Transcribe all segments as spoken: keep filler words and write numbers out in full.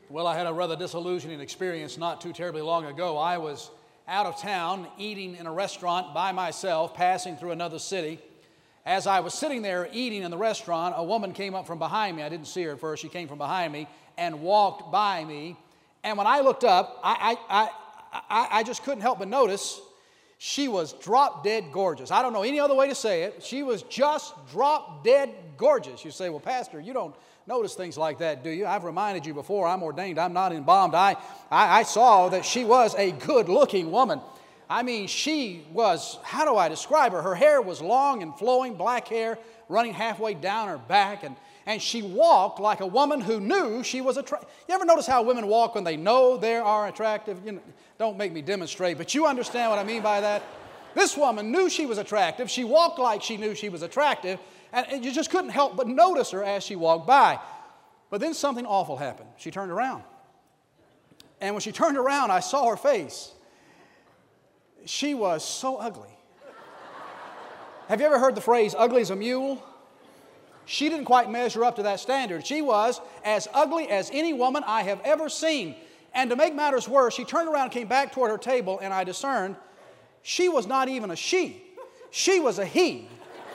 Well, I had a rather disillusioning experience not too terribly long ago. I was out of town eating in a restaurant by myself, passing through another city. As I was sitting there eating in the restaurant, a woman came up from behind me. I didn't see her at first. She came from behind me and walked by me. And when I looked up, I, I, I, I, I just couldn't help but notice she was drop dead gorgeous. I don't know any other way to say it. She was just drop dead gorgeous. You say, well, Pastor, you don't notice things like that, do you? I've reminded you before, I'm ordained, I'm not embalmed. I, I, I saw that she was a good-looking woman. I mean, she was, how do I describe her? Her hair was long and flowing, black hair running halfway down her back, and, and she walked like a woman who knew she was attractive. You ever notice how women walk when they know they are attractive? You know, don't make me demonstrate, but you understand what I mean by that? This woman knew she was attractive. She walked like she knew she was attractive, and you just couldn't help but notice her as she walked by. But then something awful happened. She turned around. And when she turned around, I saw her face. She was so ugly. Have you ever heard the phrase, ugly as a mule? She didn't quite measure up to that standard. She was as ugly as any woman I have ever seen. And to make matters worse, she turned around and came back toward her table, and I discerned she was not even a she. She was a he.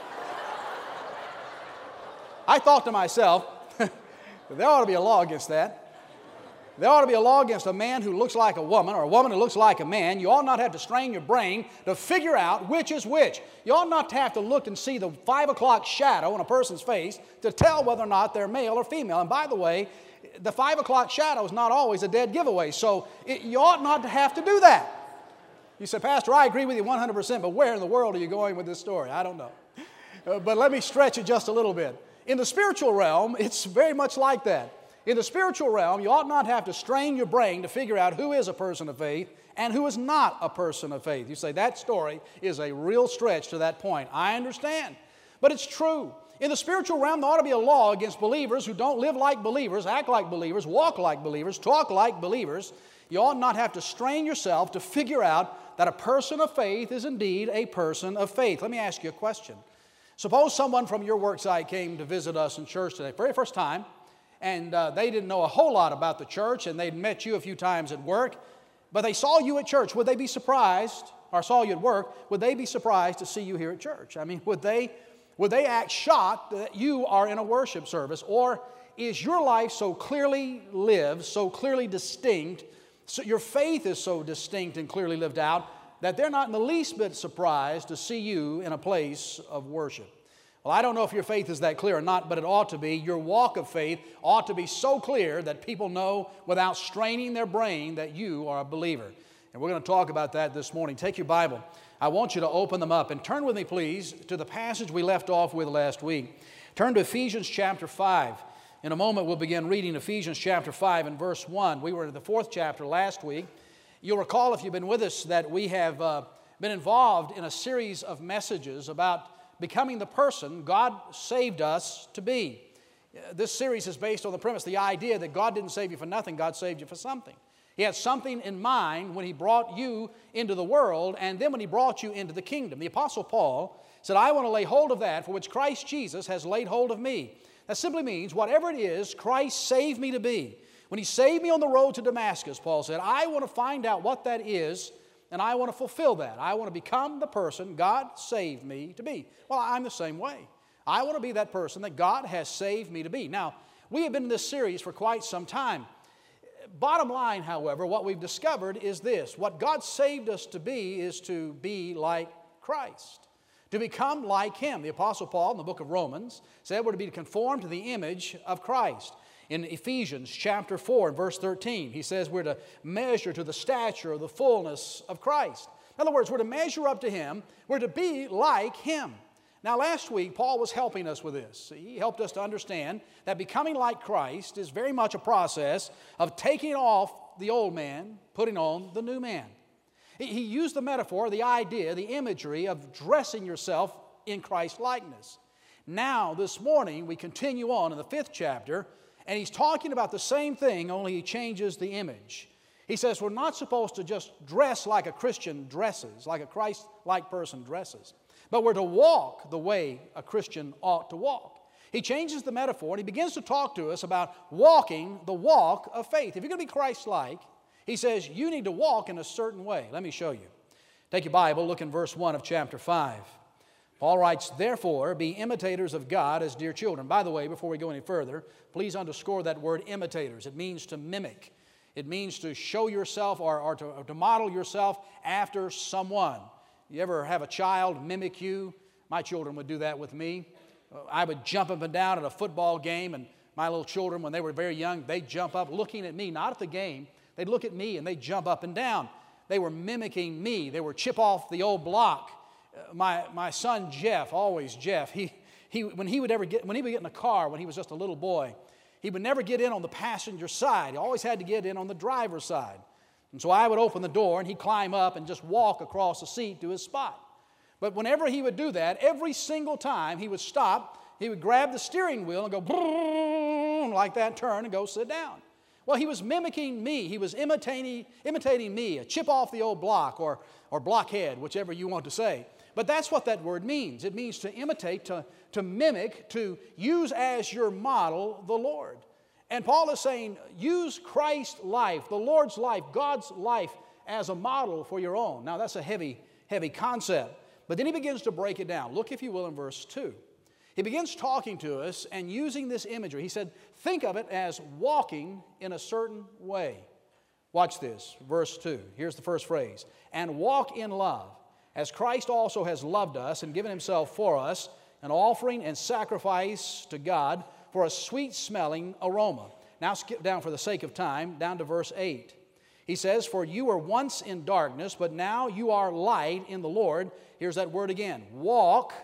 I thought to myself, there ought to be a law against that. There ought to be a law against a man who looks like a woman or a woman who looks like a man. You ought not have to strain your brain to figure out which is which. You ought not to have to look and see the five o'clock shadow on a person's face to tell whether or not they're male or female. And by the way, the five o'clock shadow is not always a dead giveaway, so it, you ought not to have to do that. You say, Pastor, I agree with you one hundred percent, but where in the world are you going with this story? I don't know. Uh, but let me stretch it just a little bit. In the spiritual realm, it's very much like that. In the spiritual realm, you ought not have to strain your brain to figure out who is a person of faith and who is not a person of faith. You say, that story is a real stretch to that point. I understand, but it's true. In the spiritual realm, there ought to be a law against believers who don't live like believers, act like believers, walk like believers, talk like believers. You ought not have to strain yourself to figure out that a person of faith is indeed a person of faith. Let me ask you a question. Suppose someone from your work site came to visit us in church today, very first time, and uh, they didn't know a whole lot about the church, and they'd met you a few times at work, but they saw you at church. Would they be surprised, or saw you at work, would they be surprised to see you here at church? I mean, would they, would they act shocked that you are in a worship service? Or is your life so clearly lived, so clearly distinct, so your faith is so distinct and clearly lived out, that they're not in the least bit surprised to see you in a place of worship? Well, I don't know if your faith is that clear or not, but it ought to be. Your walk of faith ought to be so clear that people know without straining their brain that you are a believer. And we're going to talk about that this morning. Take your Bible. I want you to open them up and turn with me, please, to the passage we left off with last week. Turn to Ephesians chapter five. In a moment, we'll begin reading Ephesians chapter five and verse one. We were in the fourth chapter last week. You'll recall, if you've been with us, that we have uh, been involved in a series of messages about becoming the person God saved us to be. This series is based on the premise, the idea that God didn't save you for nothing, God saved you for something. He had something in mind when He brought you into the world, and then when He brought you into the kingdom. The Apostle Paul said, I want to lay hold of that for which Christ Jesus has laid hold of me. That simply means whatever it is Christ saved me to be. When He saved me on the road to Damascus, Paul said, I want to find out what that is, and I want to fulfill that. I want to become the person God saved me to be. Well, I'm the same way. I want to be that person that God has saved me to be. Now, we have been in this series for quite some time. Bottom line, however, what we've discovered is this. What God saved us to be is to be like Christ, to become like Him. The Apostle Paul in the book of Romans said we're to be conformed to the image of Christ. In Ephesians chapter four and verse thirteen, he says we're to measure to the stature of the fullness of Christ. In other words, we're to measure up to Him. We're to be like Him. Now, last week, Paul was helping us with this. He helped us to understand that becoming like Christ is very much a process of taking off the old man, putting on the new man. He used the metaphor, the idea, the imagery of dressing yourself in Christ's likeness. Now, this morning, we continue on in the fifth chapter, and he's talking about the same thing, only he changes the image. He says we're not supposed to just dress like a Christian dresses, like a Christ-like person dresses, but we're to walk the way a Christian ought to walk. He changes the metaphor and he begins to talk to us about walking the walk of faith. If you're going to be Christ-like, he says you need to walk in a certain way. Let me show you. Take your Bible, look in verse one of chapter five. Paul writes, therefore, be imitators of God as dear children. By the way, before we go any further, please underscore that word imitators. It means to mimic. It means to show yourself or, or, to, or to model yourself after someone. You ever have a child mimic you? My children would do that with me. I would jump up and down at a football game, and my little children, when they were very young, they'd jump up looking at me, not at the game. They'd look at me and they'd jump up and down. They were mimicking me. They were chip off the old block. Uh, my, my son Jeff, always Jeff, he, he, when he would ever get, when he would get in a car when he was just a little boy, he would never get in on the passenger side. He always had to get in on the driver's side. And so I would open the door and he'd climb up and just walk across the seat to his spot. But whenever he would do that, every single time he would stop, he would grab the steering wheel and go boom, like that, turn and go sit down. Well, he was mimicking me. He was imitating, imitating me, a chip off the old block or, or blockhead, whichever you want to say. But that's what that word means. It means to imitate, to, to mimic, to use as your model the Lord. And Paul is saying, use Christ's life, the Lord's life, God's life as a model for your own. Now, that's a heavy, heavy concept. But then he begins to break it down. Look, if you will, in verse two. He begins talking to us and using this imagery. He said, think of it as walking in a certain way. Watch this, verse two. Here's the first phrase. And walk in love, as Christ also has loved us and given himself for us, an offering and sacrifice to God for a sweet-smelling aroma. Now skip down for the sake of time, down to verse eight. He says, for you were once in darkness, but now you are light in the Lord. Here's that word again. Walk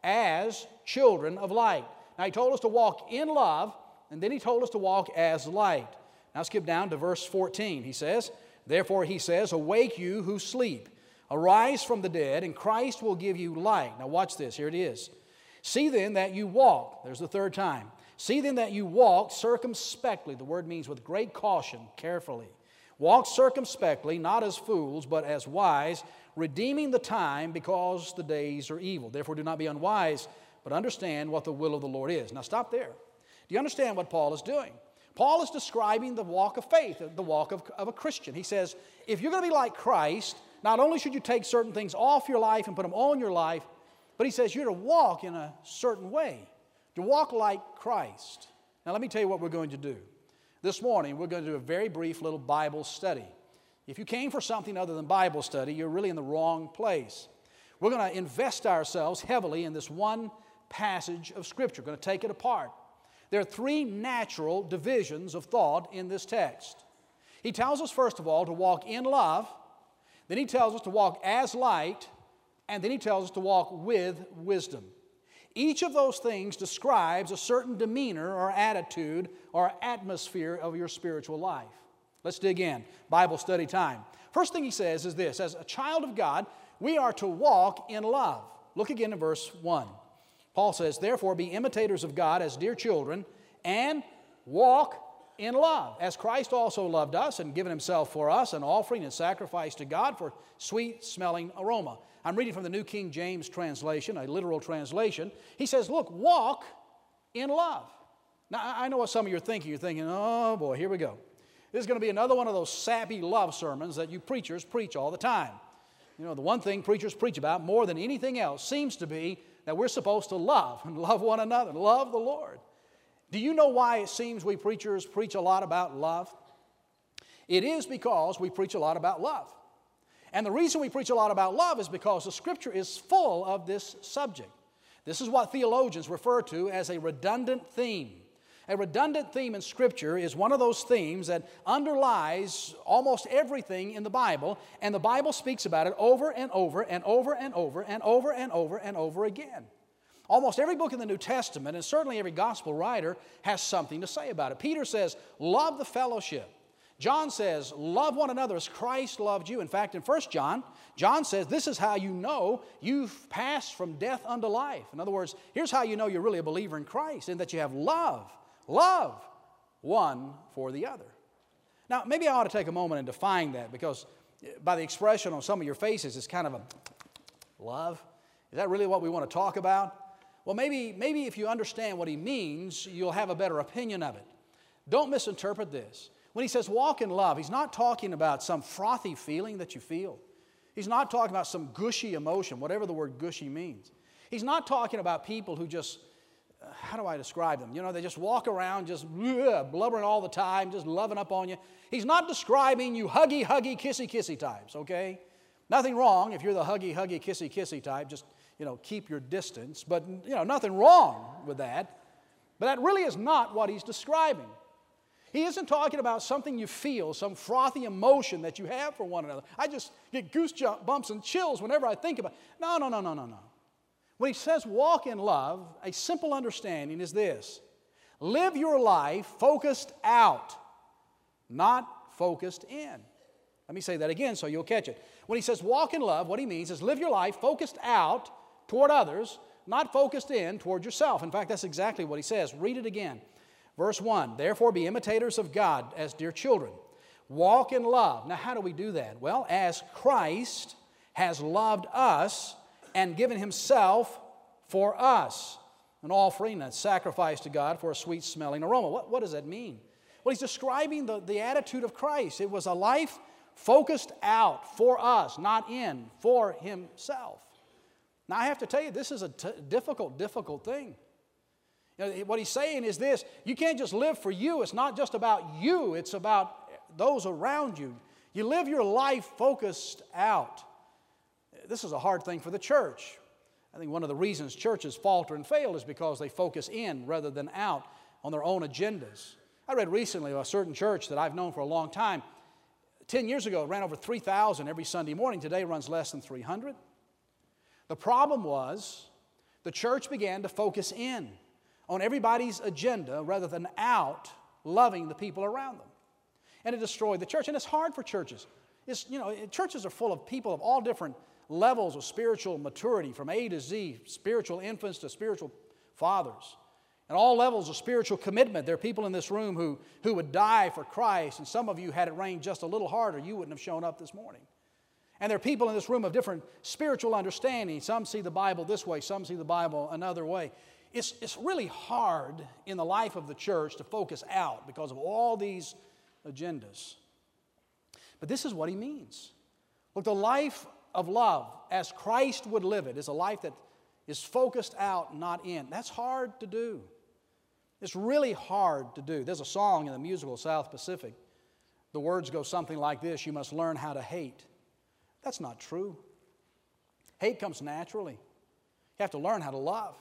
as children of light. Now he told us to walk in love, and then he told us to walk as light. Now skip down to verse fourteen. He says, therefore he says, awake you who sleep. Arise from the dead, and Christ will give you light. Now watch this. Here it is. See then that you walk. There's the third time. See then that you walk circumspectly. The word means with great caution, carefully. Walk circumspectly, not as fools, but as wise, redeeming the time because the days are evil. Therefore do not be unwise, but understand what the will of the Lord is. Now stop there. Do you understand what Paul is doing? Paul is describing the walk of faith, the walk of, of a Christian. He says, if you're going to be like Christ, not only should you take certain things off your life and put them on your life, but he says you're to walk in a certain way, to walk like Christ. Now let me tell you what we're going to do. This morning we're going to do a very brief little Bible study. If you came for something other than Bible study, you're really in the wrong place. We're going to invest ourselves heavily in this one passage of Scripture. We're going to take it apart. There are three natural divisions of thought in this text. He tells us, first of all, to walk in love. Then he tells us to walk as light. And then he tells us to walk with wisdom. Each of those things describes a certain demeanor or attitude or atmosphere of your spiritual life. Let's dig in. Bible study time. First thing he says is this. As a child of God, we are to walk in love. Look again in verse one. Paul says, therefore be imitators of God as dear children and walk in love, as Christ also loved us and given himself for us, an offering and sacrifice to God for sweet-smelling aroma. I'm reading from the New King James translation, a literal translation. He says, look, walk in love. Now, I know what some of you are thinking. You're thinking, oh boy, here we go. This is going to be another one of those sappy love sermons that you preachers preach all the time. You know, the one thing preachers preach about more than anything else seems to be that we're supposed to love and love one another, love the Lord. Do you know why it seems we preachers preach a lot about love? It is because we preach a lot about love. And the reason we preach a lot about love is because the Scripture is full of this subject. This is what theologians refer to as a redundant theme. A redundant theme in Scripture is one of those themes that underlies almost everything in the Bible, and the Bible speaks about it over and over and over and over and over and over and over again. Almost every book in the New Testament, and certainly every gospel writer, has something to say about it. Peter says, love the fellowship. John says, love one another as Christ loved you. In fact, in First John, John says, this is how you know you've passed from death unto life. In other words, here's how you know you're really a believer in Christ, and that you have love, love one for the other. Now, maybe I ought to take a moment and define that, because by the expression on some of your faces, it's kind of a love. Is that really what we want to talk about? Well, maybe, maybe if you understand what he means, you'll have a better opinion of it. Don't misinterpret this. When he says walk in love, he's not talking about some frothy feeling that you feel. He's not talking about some gushy emotion, whatever the word gushy means. He's not talking about people who just, uh, how do I describe them? You know, they just walk around just bleh, blubbering all the time, just loving up on you. He's not describing you huggy, huggy, kissy, kissy types, okay? Nothing wrong if you're the huggy, huggy, kissy, kissy type. Just, you know, keep your distance. But, you know, nothing wrong with that. But that really is not what he's describing. He isn't talking about something you feel, some frothy emotion that you have for one another. I just get goosebumps and chills whenever I think about it. No, no, no, no, no, no. When he says walk in love, a simple understanding is this. Live your life focused out, not focused in. Let me say that again so you'll catch it. When he says walk in love, what he means is live your life focused out toward others, not focused in toward yourself. In fact, that's exactly what he says. Read it again. Verse one, therefore be imitators of God as dear children. Walk in love. Now, how do we do that? Well, as Christ has loved us and given himself for us, an offering, a sacrifice to God for a sweet-smelling aroma. What, what does that mean? Well, he's describing the, the attitude of Christ. It was a life focused out for us, not in, for himself. Now, I have to tell you, this is a t- difficult, difficult thing. You know, what he's saying is this, you can't just live for you. It's not just about you. It's about those around you. You live your life focused out. This is a hard thing for the church. I think one of the reasons churches falter and fail is because they focus in rather than out on their own agendas. I read recently of a certain church that I've known for a long time. Ten years ago, it ran over three thousand every Sunday morning. Today, it runs less than three hundred. The problem was the church began to focus in on everybody's agenda rather than out loving the people around them. And it destroyed the church. And it's hard for churches. It's, you know, churches are full of people of all different levels of spiritual maturity, from A to Z, spiritual infants to spiritual fathers. And all levels of spiritual commitment. There are people in this room who, who would die for Christ, and some of you, had it rained just a little harder, you wouldn't have shown up this morning. And there are people in this room of different spiritual understanding. Some see the Bible this way, some see the Bible another way. It's, it's really hard in the life of the church to focus out because of all these agendas. But this is what he means. Look, the life of love, as Christ would live it, is a life that is focused out, not in. That's hard to do. It's really hard to do. There's a song in the musical South Pacific. The words go something like this: you must learn how to hate. That's not true. Hate comes naturally. You have to learn how to love.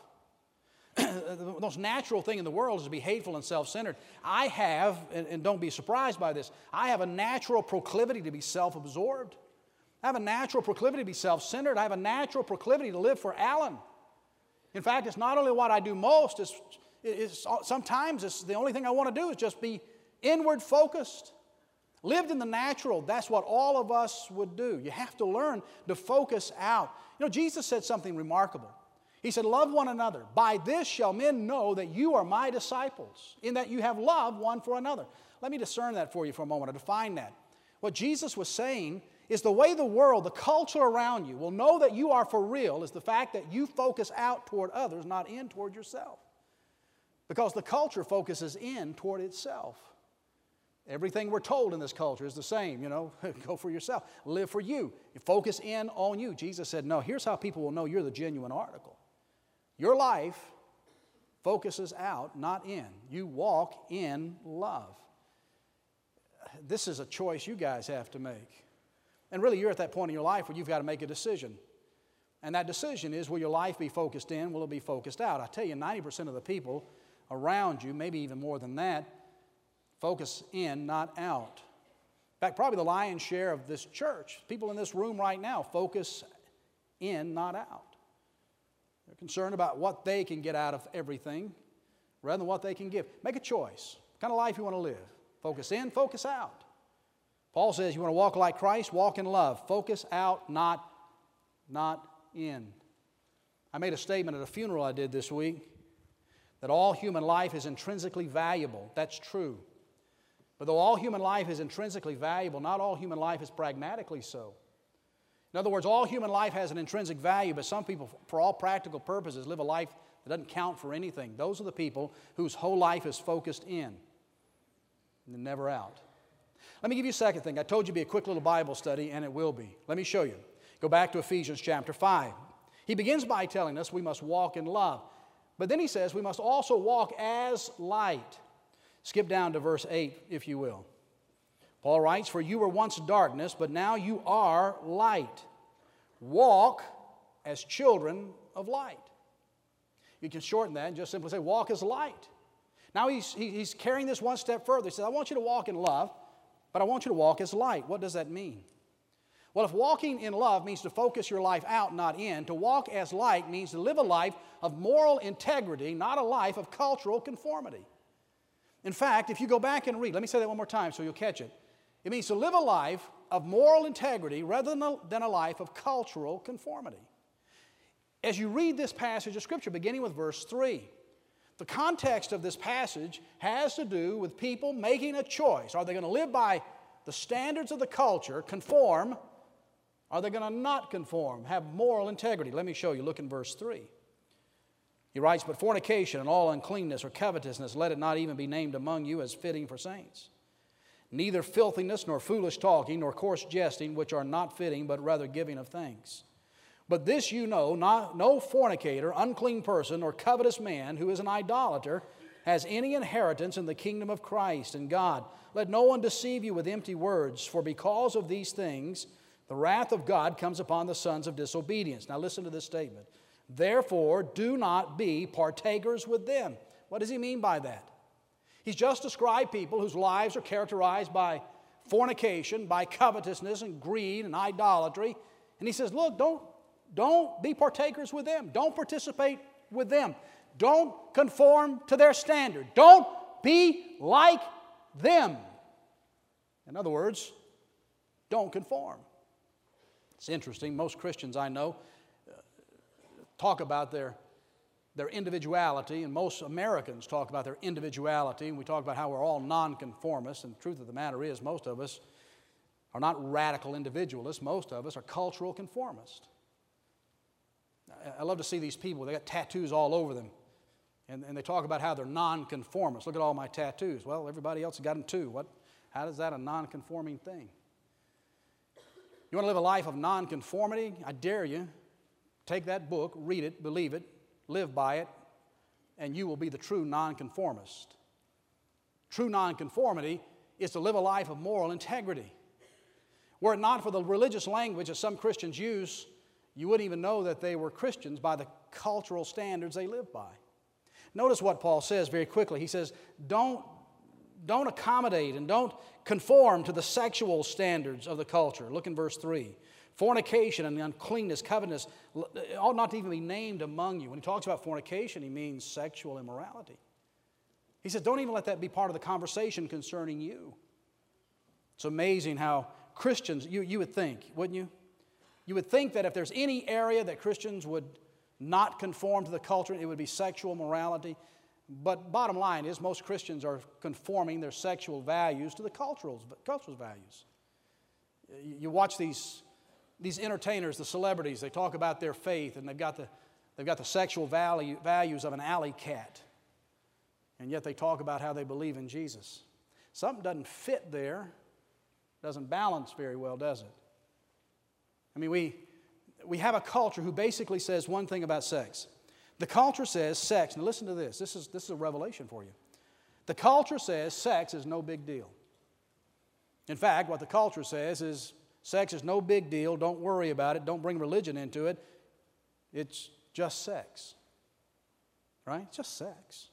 The most natural thing in the world is to be hateful and self-centered. I have, and, and don't be surprised by this, I have a natural proclivity to be self-absorbed. I have a natural proclivity to be self-centered. I have a natural proclivity to live for Alan. In fact, it's not only what I do most, it's, it's, sometimes it's the only thing I want to do is just be inward focused. Lived in the natural, that's what all of us would do. You have to learn to focus out. You know, Jesus said something remarkable. He said, love one another. By this shall men know that you are my disciples, in that you have love one for another. Let me discern that for you for a moment, or define that. What Jesus was saying is the way the world, the culture around you, will know that you are for real is the fact that you focus out toward others, not in toward yourself. Because the culture focuses in toward itself. Everything we're told in this culture is the same, you know, go for yourself, live for you. You focus in on you. Jesus said, no, here's how people will know you're the genuine article. Your life focuses out, not in. You walk in love. This is a choice you guys have to make. And really, you're at that point in your life where you've got to make a decision. And that decision is, will your life be focused in? Will it be focused out? I tell you, ninety percent of the people around you, maybe even more than that, focus in, not out. In fact, probably the lion's share of this church, people in this room right now, focus in, not out. They're concerned about what they can get out of everything rather than what they can give. Make a choice. What kind of life you want to live? Focus in, focus out. Paul says you want to walk like Christ, walk in love. Focus out, not, not in. I made a statement at a funeral I did this week that all human life is intrinsically valuable. That's true. But though all human life is intrinsically valuable, not all human life is pragmatically so. In other words, all human life has an intrinsic value, but some people, for all practical purposes, live a life It doesn't count for anything. Those are the people whose whole life is focused in and never out. Let me give you a second thing. I told you it'd be a quick little Bible study, and it will be. Let me show you. Go back to Ephesians chapter five. He begins by telling us we must walk in love. But then he says we must also walk as light. Skip down to verse eight, if you will. Paul writes, "For you were once darkness, but now you are light. Walk as children of light." You can shorten that and just simply say, walk as light. Now he's, he's carrying this one step further. He says, I want you to walk in love, but I want you to walk as light. What does that mean? Well, if walking in love means to focus your life out, not in, to walk as light means to live a life of moral integrity, not a life of cultural conformity. In fact, if you go back and read, let me say that one more time so you'll catch it. It means to live a life of moral integrity rather than a, than a life of cultural conformity. As you read this passage of Scripture, beginning with verse three, the context of this passage has to do with people making a choice. Are they going to live by the standards of the culture, conform? Are they going to not conform, have moral integrity? Let me show you. Look in verse three. He writes, "But fornication and all uncleanness or covetousness, let it not even be named among you as fitting for saints. Neither filthiness, nor foolish talking, nor coarse jesting, which are not fitting, but rather giving of thanks. But this you know, not, no fornicator, unclean person, or covetous man who is an idolater has any inheritance in the kingdom of Christ and God. Let no one deceive you with empty words, for because of these things the wrath of God comes upon the sons of disobedience." Now listen to this statement. "Therefore, do not be partakers with them." What does he mean by that? He's just described people whose lives are characterized by fornication, by covetousness and greed and idolatry. And he says, look, don't, don't be partakers with them. Don't participate with them. Don't conform to their standard. Don't be like them. In other words, don't conform. It's interesting. Most Christians I know uh, talk about their, their individuality, and most Americans talk about their individuality, and we talk about how we're all nonconformists, and the truth of the matter is most of us are not radical individualists. Most of us are cultural conformists. I love to see these people. They got tattoos all over them, and, and they talk about how they're nonconformists. Look at all my tattoos. Well, everybody else has got them too. What, how is that a nonconforming thing? You want to live a life of nonconformity? I dare you. Take that book, read it, believe it, live by it, and you will be the true nonconformist. True nonconformity is to live a life of moral integrity. Were it not for the religious language that some Christians use, you wouldn't even know that they were Christians by the cultural standards they live by. Notice what Paul says very quickly. He says, don't, don't accommodate and don't conform to the sexual standards of the culture. Look in verse three. Fornication and uncleanness, covetousness ought not to even be named among you. When he talks about fornication, he means sexual immorality. He says, don't even let that be part of the conversation concerning you. It's amazing how Christians, you, you would think, wouldn't you? You would think that if there's any area that Christians would not conform to the culture, it would be sexual morality. But bottom line is most Christians are conforming their sexual values to the cultural, cultural values. You watch these, these entertainers, the celebrities, they talk about their faith, and they've got the, they've got the sexual value, values of an alley cat. And yet they talk about how they believe in Jesus. Something doesn't fit there, doesn't balance very well, does it? I mean, we, we have a culture who basically says one thing about sex. The culture says sex, now listen to this, this is, this is a revelation for you. The culture says sex is no big deal. In fact, what the culture says is sex is no big deal, don't worry about it, don't bring religion into it, it's just sex. Right? It's just sex.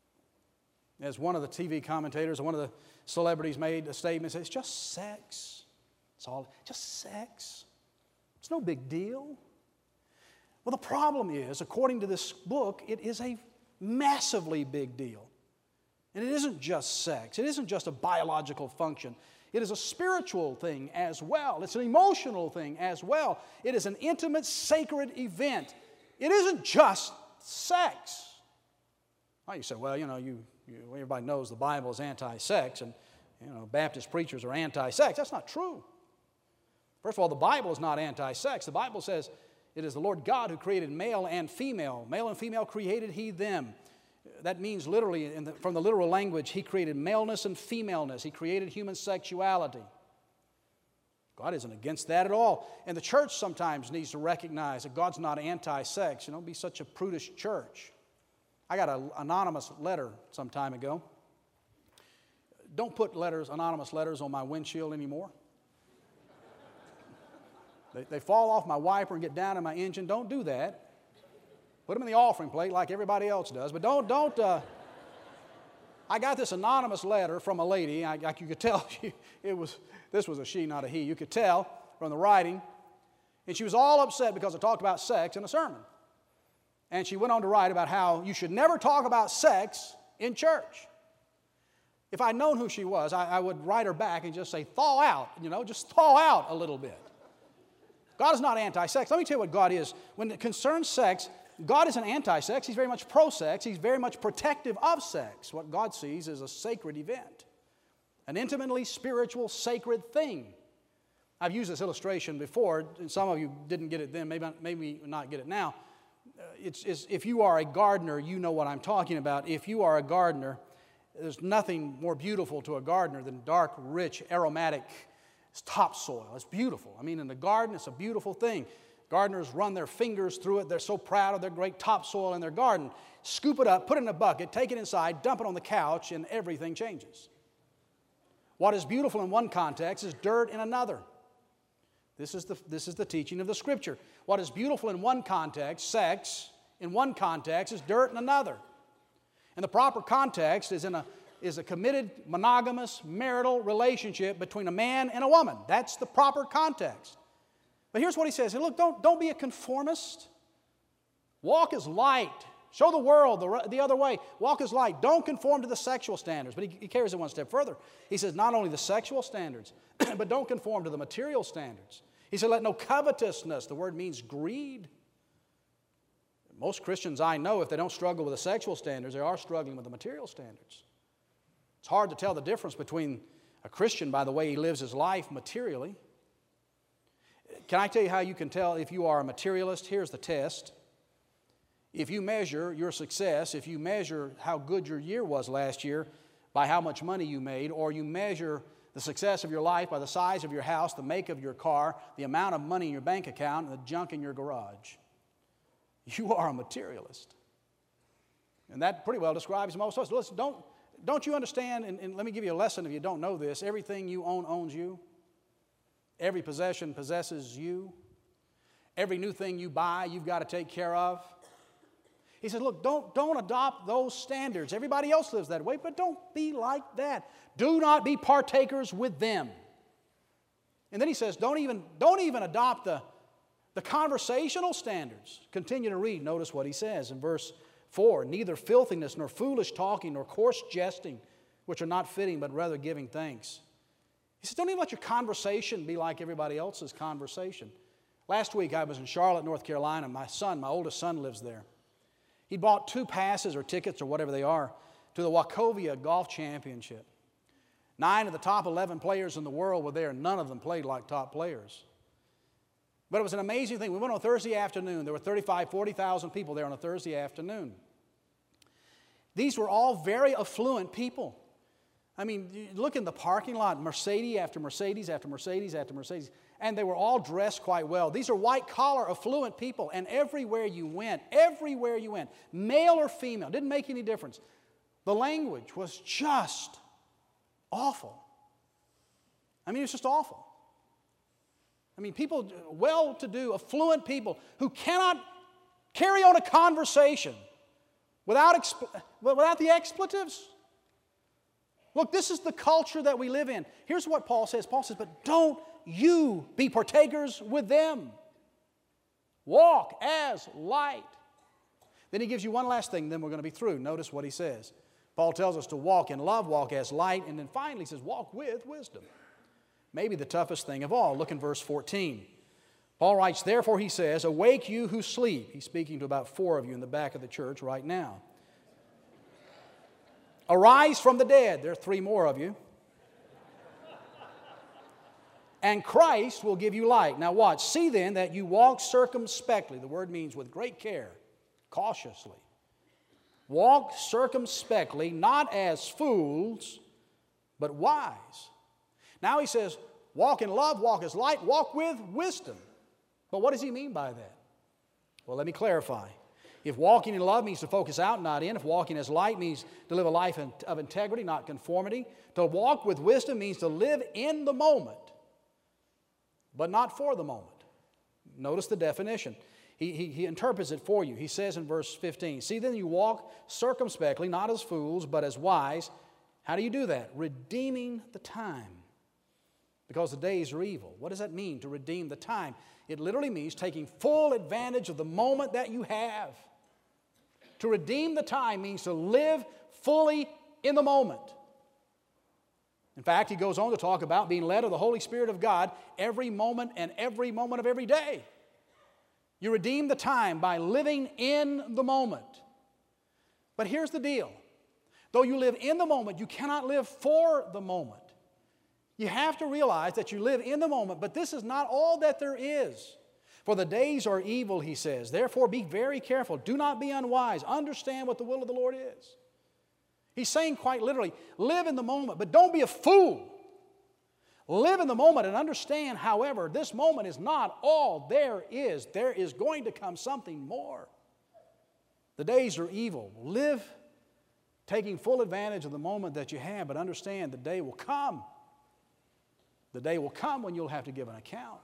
As one of the T V commentators or one of the celebrities made a statement, said, it's just sex. It's all just sex. It's no big deal. Well, the problem is, according to this book, it is a massively big deal. And it isn't just sex. It isn't just a biological function. It is a spiritual thing as well. It's an emotional thing as well. It is an intimate, sacred event. It isn't just sex. Well, you say, well, you know, you, you, everybody knows the Bible is anti-sex, and you know, Baptist preachers are anti-sex. That's not true. First of all, the Bible is not anti-sex. The Bible says It is the Lord God who created male and female. Male and female created He them. That means literally, in the, from the literal language, He created maleness and femaleness. He created human sexuality. God isn't against that at all. And the church sometimes needs to recognize that God's not anti-sex. You know, don't be such a prudish church. I got an anonymous letter some time ago. Don't put letters, anonymous letters on my windshield anymore. They, they fall off my wiper and get down in my engine. Don't do that. Put them in the offering plate like everybody else does. But don't, don't, uh, I got this anonymous letter from a lady. I, I, you could tell she, it was, this was a she, not a he. You could tell from the writing. And she was all upset because I talked about sex in a sermon. And she went on to write about how you should never talk about sex in church. If I'd known who she was, I, I would write her back and just say, thaw out, you know, just thaw out a little bit. God is not anti-sex. Let me tell you what God is. When it concerns sex, God isn't anti-sex. He's very much pro-sex. He's very much protective of sex. What God sees is a sacred event, an intimately spiritual, sacred thing. I've used this illustration before, and some of you didn't get it then, maybe, maybe not get it now. Uh, it's, it's, if you are a gardener, you know what I'm talking about. If you are a gardener, there's nothing more beautiful to a gardener than dark, rich, aromatic topsoil. It's beautiful. I mean, in the garden, it's a beautiful thing. Gardeners run their fingers through it. They're so proud of their great topsoil in their garden. Scoop it up, put it in a bucket, take it inside, dump it on the couch, and everything changes. What is beautiful in one context is dirt in another. This is the, this is the teaching of the Scripture. What is beautiful in one context, sex, in one context, is dirt in another. And the proper context is in a is a committed, monogamous, marital relationship between a man and a woman. That's the proper context. But here's what he says. Look, don't, don't be a conformist. Walk as light. Show the world the, the other way. Walk as light. Don't conform to the sexual standards. But he, he carries it one step further. He says not only the sexual standards, but don't conform to the material standards. He said let no covetousness. The word means greed. Most Christians I know, if they don't struggle with the sexual standards, they are struggling with the material standards. It's hard to tell the difference between a Christian by the way he lives his life materially. Can I tell you how you can tell if you are a materialist? Here's the test. If you measure your success, if you measure how good your year was last year by how much money you made, or you measure the success of your life by the size of your house, the make of your car, the amount of money in your bank account, and the junk in your garage, you are a materialist. And that pretty well describes most of us. Listen, don't Don't you understand, and, and let me give you a lesson if you don't know this, everything you own owns you. Every possession possesses you. Every new thing you buy, you've got to take care of. He says, look, don't, don't adopt those standards. Everybody else lives that way, but don't be like that. Do not be partakers with them. And then he says, don't even, don't even adopt the, the conversational standards. Continue to read. Notice what he says in verse four, neither filthiness, nor foolish talking, nor coarse jesting, which are not fitting, but rather giving thanks. He says, don't even let your conversation be like everybody else's conversation. Last week I was in Charlotte, North Carolina. My son, my oldest son, lives there. He bought two passes or tickets or whatever they are to the Wachovia Golf Championship. Nine of the top eleven players in the world were there. None of them played like top players. But it was an amazing thing. We went on a Thursday afternoon. There were thirty-five, forty thousand people there on a Thursday afternoon. These were all very affluent people. I mean, you look in the parking lot, Mercedes after Mercedes after Mercedes after Mercedes, and they were all dressed quite well. These are white-collar, affluent people, and everywhere you went, everywhere you went, male or female, didn't make any difference. The language was just awful. I mean, it's just awful. I mean, people, well-to-do, affluent people who cannot carry on a conversation without, expl- without the expletives. Look, this is the culture that we live in. Here's what Paul says. Paul says, but don't you be partakers with them. Walk as light. Then he gives you one last thing, then we're going to be through. Notice what he says. Paul tells us to walk in love, walk as light, and then finally he says, walk with wisdom. Maybe the toughest thing of all. Look in verse fourteen. Paul writes, therefore he says, awake you who sleep. He's speaking to about four of you in the back of the church right now. Arise from the dead. There are three more of you. and Christ will give you light. Now watch. See then that you walk circumspectly. The word means with great care, cautiously. Walk circumspectly, not as fools, but wise. Now he says, walk in love, walk as light, walk with wisdom. But what does he mean by that? Well, let me clarify. If walking in love means to focus out, not in. If walking as light means to live a life of integrity, not conformity. To walk with wisdom means to live in the moment, but not for the moment. Notice the definition. He, he, he interprets it for you. He says in verse fifteen, see then you walk circumspectly, not as fools, but as wise. How do you do that? Redeeming the time, because the days are evil. What does that mean, to redeem the time? It literally means taking full advantage of the moment that you have. To redeem the time means to live fully in the moment. In fact, he goes on to talk about being led of the Holy Spirit of God every moment and every moment of every day. You redeem the time by living in the moment. But here's the deal. Though you live in the moment, you cannot live for the moment. You have to realize that you live in the moment, but this is not all that there is. For the days are evil, he says. Therefore, be very careful. Do not be unwise. Understand what the will of the Lord is. He's saying quite literally, live in the moment, but don't be a fool. Live in the moment and understand, however, this moment is not all there is. There is going to come something more. The days are evil. Live taking full advantage of the moment that you have, but understand the day will come. The day will come when you'll have to give an account.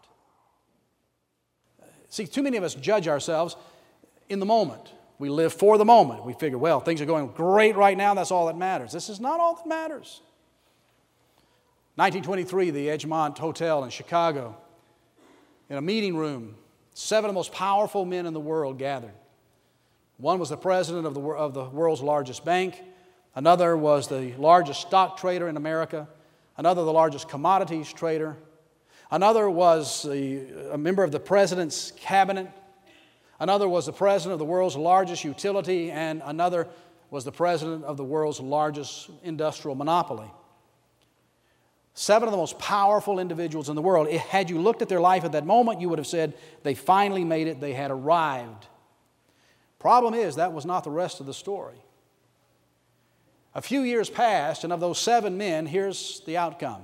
See, too many of us judge ourselves in the moment. We live for the moment. We figure, well, things are going great right now, that's all that matters. This is not all that matters. nineteen twenty-three, the Edgemont Hotel in Chicago, in a meeting room, seven of the most powerful men in the world gathered. One was the president of the, of the world's largest bank. Another was the largest stock trader in America. Another, the largest commodities trader. Another was the, a member of the president's cabinet. Another was the president of the world's largest utility. And another was the president of the world's largest industrial monopoly. Seven of the most powerful individuals in the world. Had you looked at their life at that moment, you would have said, they finally made it, they had arrived. Problem is, that was not the rest of the story. A few years passed, and of those seven men, here's the outcome.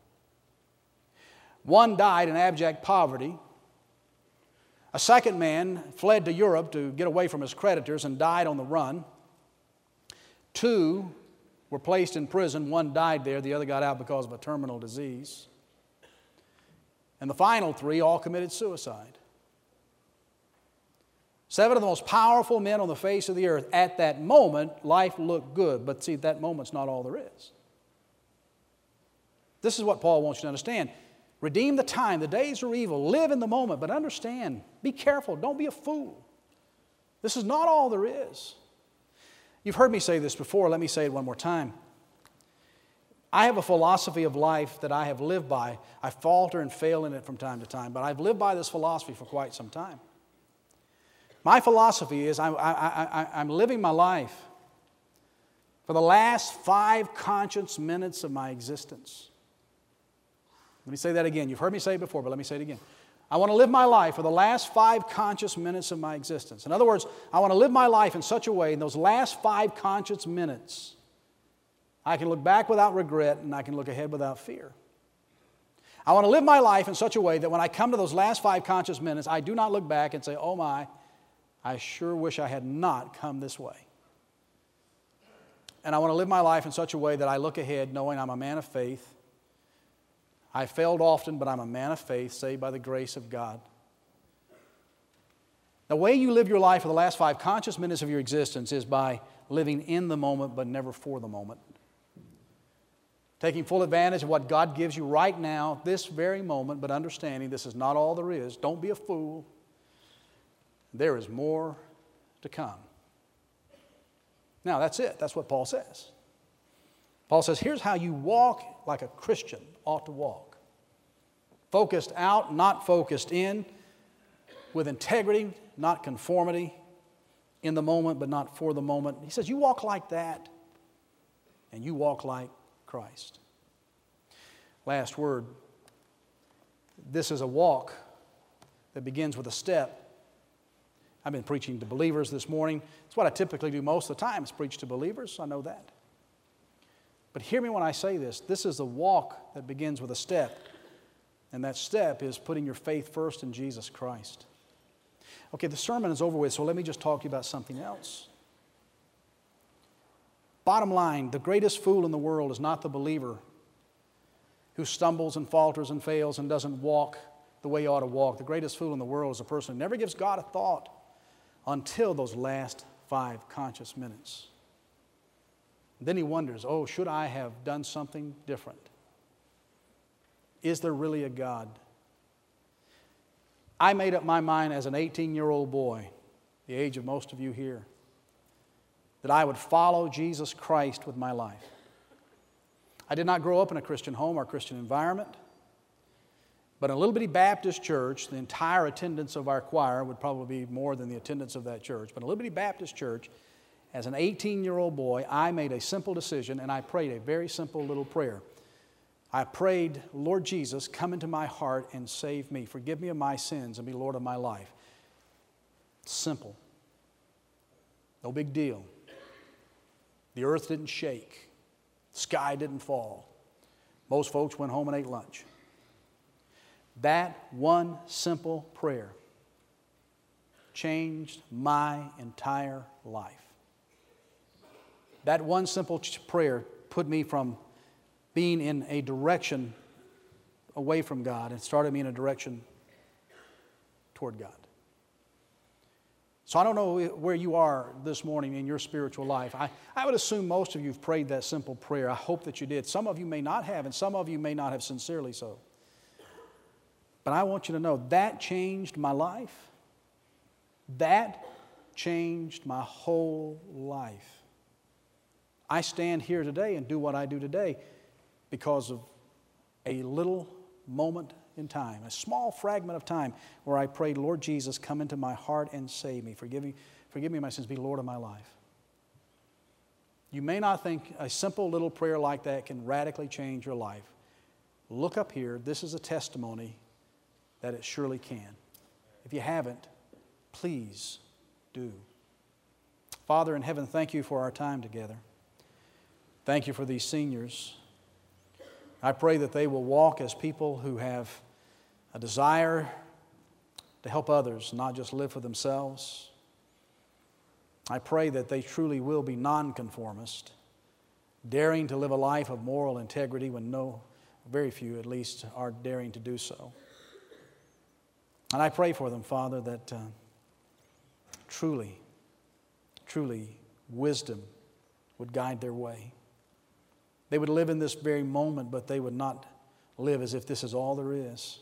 One died in abject poverty. A second man fled to Europe to get away from his creditors and died on the run. Two were placed in prison. One died there. The other got out because of a terminal disease. And the final three all committed suicide. Seven of the most powerful men on the face of the earth. At that moment, life looked good. But see, that moment's not all there is. This is what Paul wants you to understand. Redeem the time. The days are evil. Live in the moment. But understand, be careful. Don't be a fool. This is not all there is. You've heard me say this before. Let me say it one more time. I have a philosophy of life that I have lived by. I falter and fail in it from time to time. But I've lived by this philosophy for quite some time. My philosophy is I'm, I, I, I'm living my life for the last five conscious minutes of my existence. Let me say that again. You've heard me say it before, but let me say it again. I want to live my life for the last five conscious minutes of my existence. In other words, I want to live my life in such a way, in those last five conscious minutes, I can look back without regret and I can look ahead without fear. I want to live my life in such a way that when I come to those last five conscious minutes, I do not look back and say, oh my, I sure wish I had not come this way. And I want to live my life in such a way that I look ahead knowing I'm a man of faith. I failed often, but I'm a man of faith, saved by the grace of God. The way you live your life for the last five conscious minutes of your existence is by living in the moment, but never for the moment. Taking full advantage of what God gives you right now, this very moment, but understanding this is not all there is. Don't be a fool. There is more to come. Now, that's it. That's what Paul says. Paul says, here's how you walk like a Christian ought to walk. Focused out, not focused in. With integrity, not conformity. In the moment, but not for the moment. He says, you walk like that, and you walk like Christ. Last word. this is a walk that begins with a step. I've been preaching to believers this morning. It's what I typically do most of the time, is preach to believers. I know that. But hear me when I say this. This is a walk that begins with a step. And that step is putting your faith first in Jesus Christ. Okay, the sermon is over with, so let me just talk to you about something else. Bottom line, the greatest fool in the world is not the believer who stumbles and falters and fails and doesn't walk the way he ought to walk. The greatest fool in the world is a person who never gives God a thought until those last five conscious minutes. Then he wonders, oh, should I have done something different? Is there really a God? I made up my mind as an eighteen-year-old boy, the age of most of you here, that I would follow Jesus Christ with my life. I did not grow up in a Christian home or Christian environment, but in a little bitty Baptist church, the entire attendance of our choir would probably be more than the attendance of that church. But in a little bitty Baptist church, as an eighteen-year-old boy, I made a simple decision and I prayed a very simple little prayer. I prayed, Lord Jesus, come into my heart and save me. Forgive me of my sins and be Lord of my life. Simple. No big deal. The earth didn't shake. The sky didn't fall. Most folks went home and ate lunch. That one simple prayer changed my entire life. That one simple prayer put me from being in a direction away from God and started me in a direction toward God. So I don't know where you are this morning in your spiritual life. I, I would assume most of you have prayed that simple prayer. I hope that you did. Some of you may not have, and some of you may not have sincerely so. But I want you to know that changed my life. That changed my whole life. I stand here today and do what I do today because of a little moment in time, a small fragment of time where I prayed, Lord Jesus, come into my heart and save me. Forgive me, forgive me my sins, be Lord of my life. You may not think a simple little prayer like that can radically change your life. Look up here. This is a testimony that it surely can. If you haven't, please do. Father in heaven, thank you for our time together. Thank you for these seniors. I pray that they will walk as people who have a desire to help others, not just live for themselves. I pray that they truly will be nonconformist, daring to live a life of moral integrity when no, very few at least, are daring to do so. And I pray for them, Father, that uh, truly, truly wisdom would guide their way. They would live in this very moment, but they would not live as if this is all there is.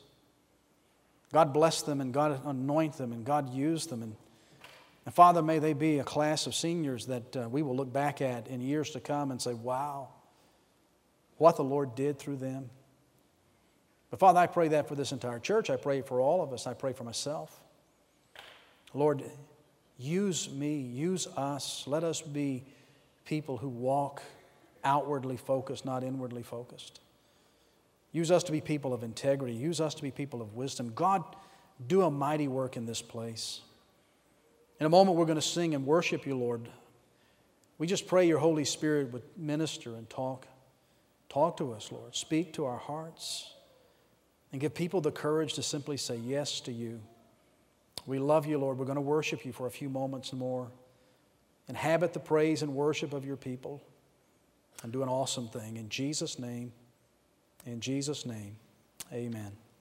God bless them and God anoint them and God use them. And, and Father, may they be a class of seniors that uh, we will look back at in years to come and say, wow, what the Lord did through them. But Father, I pray that for this entire church. I pray for all of us. I pray for myself. Lord, use me, use us. Let us be people who walk outwardly focused, not inwardly focused. Use us to be people of integrity. Use us to be people of wisdom. God, do a mighty work in this place. In a moment, we're going to sing and worship you, Lord. We just pray your Holy Spirit would minister and talk. Talk to us, Lord. Speak to our hearts. And give people the courage to simply say yes to you. We love you, Lord. We're going to worship you for a few moments more. Inhabit the praise and worship of your people. And do an awesome thing. In Jesus' name, in Jesus' name, amen.